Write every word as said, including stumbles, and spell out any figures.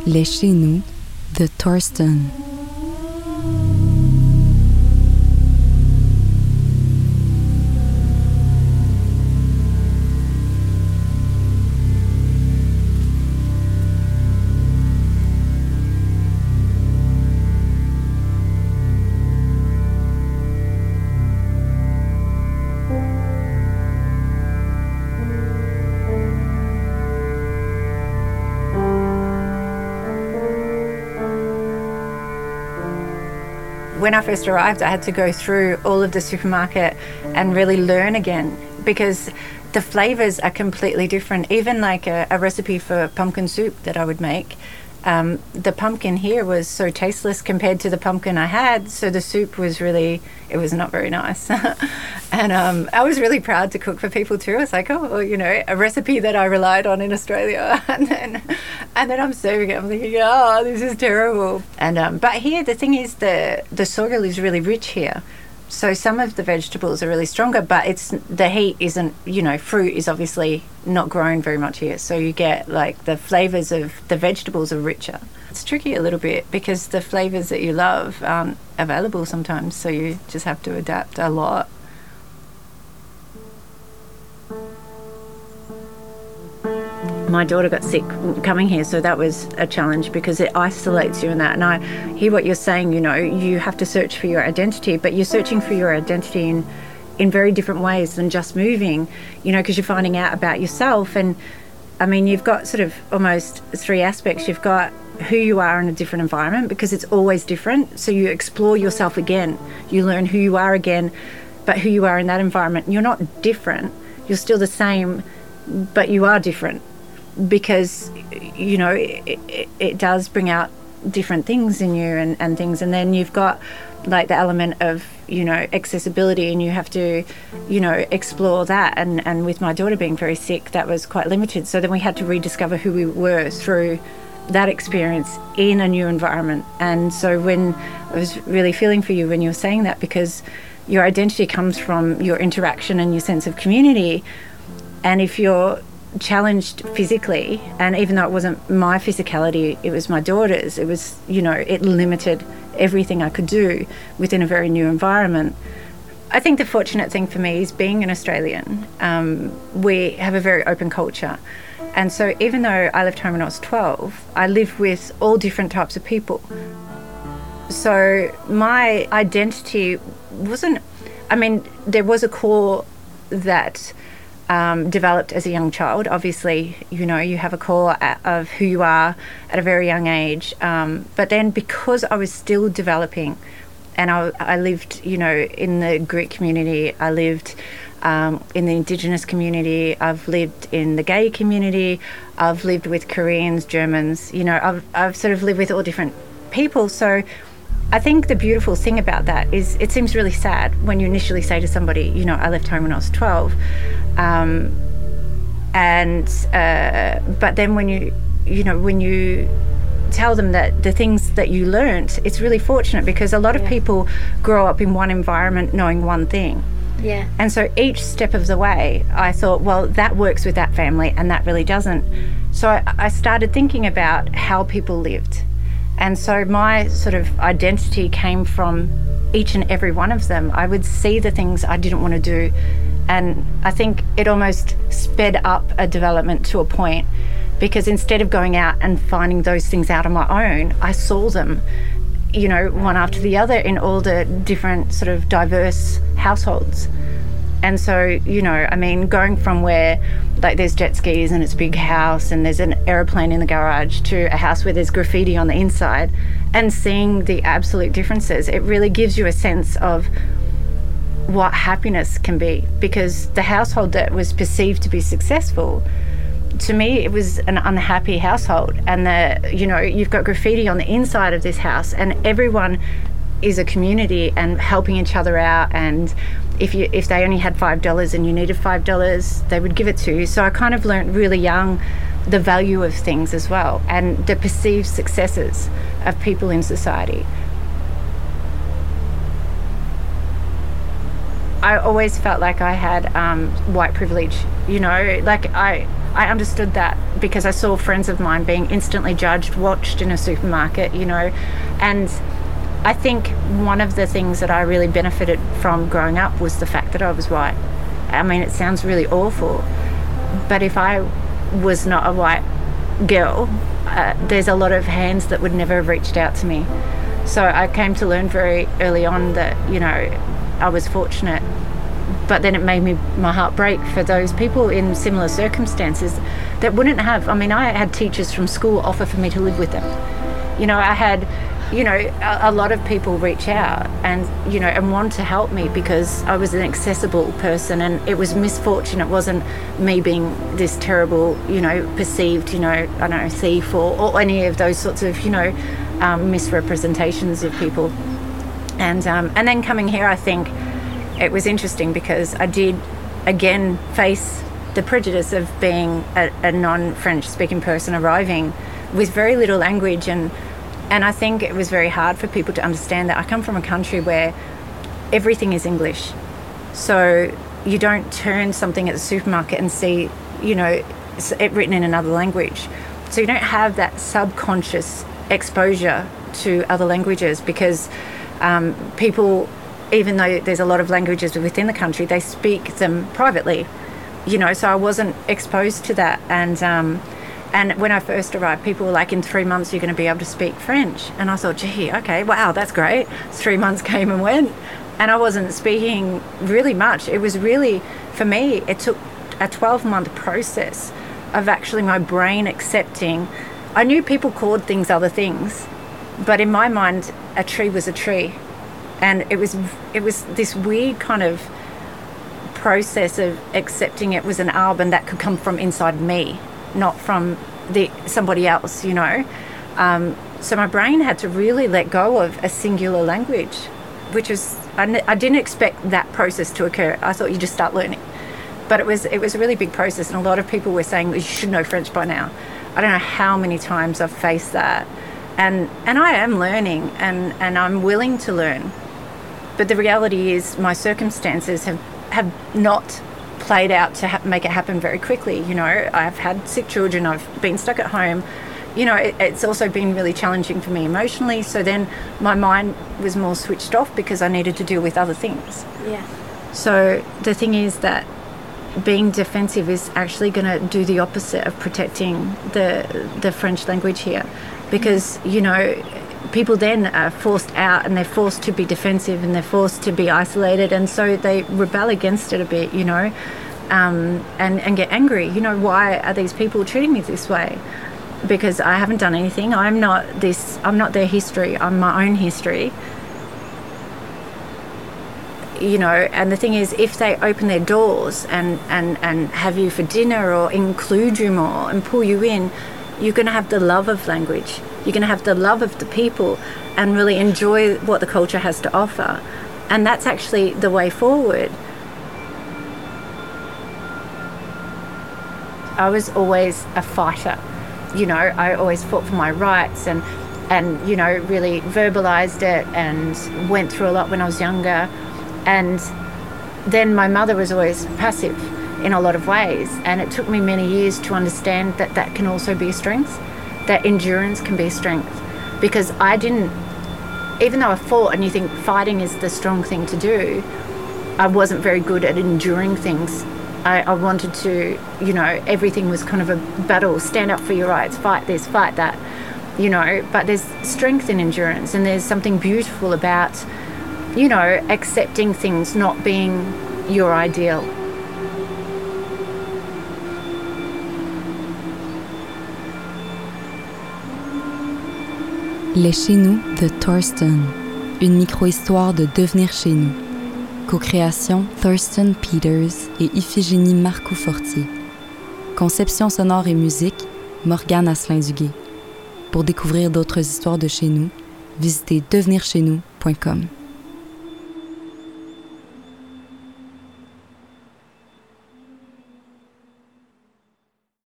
Les Chez Nous de Thorsten. When I first arrived, I had to go through all of the supermarket and really learn again, because the flavours are completely different. Even like a, a recipe for pumpkin soup that I would make, um, the pumpkin here was so tasteless compared to the pumpkin I had, so the soup was really, it was not very nice. And um, I was really proud to cook for people too. I was like, oh, well, you know, a recipe that I relied on in Australia, and then and then I'm serving it, I'm thinking, oh, this is terrible. And um, but here the thing is, the the soil is really rich here. So some of the vegetables are really stronger, but it's the heat isn't, you know, fruit is obviously not grown very much here. So you get like the flavours of the vegetables are richer. It's tricky a little bit because the flavours that you love aren't available sometimes. So you just have to adapt a lot. My daughter got sick coming here, so that was a challenge because it isolates you in that. And I hear what you're saying, you know, you have to search for your identity, but you're searching for your identity in, in very different ways than just moving, you know, because you're finding out about yourself. And I mean, you've got sort of almost three aspects. You've got who you are in a different environment because it's always different. So you explore yourself again. You learn who you are again, but who you are in that environment. You're not different. You're still the same, but you are different. Because, you know, it, it, it does bring out different things in you and, and things. And then you've got like the element of, you know, accessibility, and you have to, you know, explore that. And, and with my daughter being very sick, that was quite limited. So then we had to rediscover who we were through that experience in a new environment. And so when I was really feeling for you when you were saying that, because your identity comes from your interaction and your sense of community. And if you're challenged physically, and even though it wasn't my physicality, it was my daughter's, it was, you know, it limited everything I could do within a very new environment. I think the fortunate thing for me is being an Australian. Um, we have a very open culture, and so even though I left home when I was twelve, I lived with all different types of people. So my identity wasn't, I mean, there was a core that Um, developed as a young child. Obviously, you know, you have a core of who you are at a very young age. Um, but then because I was still developing, and I, I lived, you know, in the Greek community, I lived um, in the Indigenous community, I've lived in the gay community, I've lived with Koreans, Germans, you know, I've, I've sort of lived with all different people. So I think the beautiful thing about that is it seems really sad when you initially say to somebody, you know, I left home when I was twelve. Um, and, uh, but then when you, you know, when you tell them that the things that you learnt, it's really fortunate because a lot of yeah. people grow up in one environment knowing one thing. Yeah. And so each step of the way, I thought, well, that works with that family and that really doesn't. So I, I started thinking about how people lived. And so my sort of identity came from each and every one of them. I would see the things I didn't want to do. And I think it almost sped up a development to a point, because instead of going out and finding those things out on my own, I saw them, you know, one after the other in all the different sort of diverse households. And so, you know, I mean, going from where like there's jet skis and it's a big house and there's an aeroplane in the garage to a house where there's graffiti on the inside, and seeing the absolute differences, it really gives you a sense of what happiness can be. Because the household that was perceived to be successful, to me it was an unhappy household. And the, you know, you've got graffiti on the inside of this house and everyone is a community and helping each other out, and if you if they only had five dollars and you needed five dollars, they would give it to you. So I kind of learned really young the value of things as well, and the perceived successes of people in society. I always felt like I had um, white privilege, you know, like I, I understood that because I saw friends of mine being instantly judged, watched in a supermarket, you know, and I think one of the things that I really benefited from growing up was the fact that I was white. I mean, it sounds really awful, but if I was not a white girl, uh, there's a lot of hands that would never have reached out to me. So I came to learn very early on that, you know, I was fortunate, but then it made me my heart break for those people in similar circumstances that wouldn't have. I mean, I had teachers from school offer for me to live with them. You know, I had, you know, a, a lot of people reach out and, you know, and want to help me because I was an accessible person, and it was misfortune. It wasn't me being this terrible, you know, perceived, you know, I don't know, thief or, or any of those sorts of, you know, um, misrepresentations of people. And um, and then coming here, I think it was interesting because I did, again, face the prejudice of being a, a non-French speaking person arriving with very little language. And, and I think it was very hard for people to understand that I come from a country where everything is English. So you don't turn something at the supermarket and see, you know, it written in another language. So you don't have that subconscious exposure to other languages because Um, people, even though there's a lot of languages within the country, they speak them privately, you know, so I wasn't exposed to that. And um, and when I first arrived, people were like, in three months, you're going to be able to speak French. And I thought, gee, okay, wow, that's great. Three months came and went, and I wasn't speaking really much. It was really, for me, it took a twelve-month process of actually my brain accepting. I knew people called things other things, but in my mind, a tree was a tree. And it was it was this weird kind of process of accepting it was an album that could come from inside me, not from the somebody else, you know. Um, so my brain had to really let go of a singular language, which was, I, n- I didn't expect that process to occur. I thought you just start learning. But it was it was a really big process, and a lot of people were saying, you should know French by now. I don't know how many times I've faced that. And and I am learning, and, and I'm willing to learn. But the reality is my circumstances have, have not played out to ha- make it happen very quickly. You know, I've had sick children, I've been stuck at home. You know, it, it's also been really challenging for me emotionally. So then my mind was more switched off because I needed to deal with other things. Yeah. So the thing is that being defensive is actually going to do the opposite of protecting the the French language here. Because, you know, people then are forced out and they're forced to be defensive and they're forced to be isolated, and so they rebel against it a bit, you know, um, and, and get angry. You know, why are these people treating me this way? Because I haven't done anything. I'm not this, I'm not their history. I'm my own history. You know, and the thing is, if they open their doors and, and, and have you for dinner or include you more and pull you in, you're going to have the love of language. You're going to have the love of the people and really enjoy what the culture has to offer. And that's actually the way forward. I was always a fighter. You know, I always fought for my rights and, and you know, really verbalized it and went through a lot when I was younger. And then my mother was always passive in a lot of ways, and it took me many years to understand that that can also be a strength, that endurance can be a strength, because I didn't, even though I fought, and you think fighting is the strong thing to do, I wasn't very good at enduring things. I, I wanted to, you know, everything was kind of a battle, stand up for your rights, fight this, fight that, you know, but there's strength in endurance, and there's something beautiful about, you know, accepting things not being your ideal. Les Chez Nous de Thorsten, une micro-histoire de devenir chez nous. Co-création Thurston Peters et Iphigénie Marcoux-Fortier. Conception sonore et musique Morgane Asselin-Duguay. Pour découvrir d'autres histoires de chez nous, visitez devenir chez nous point com.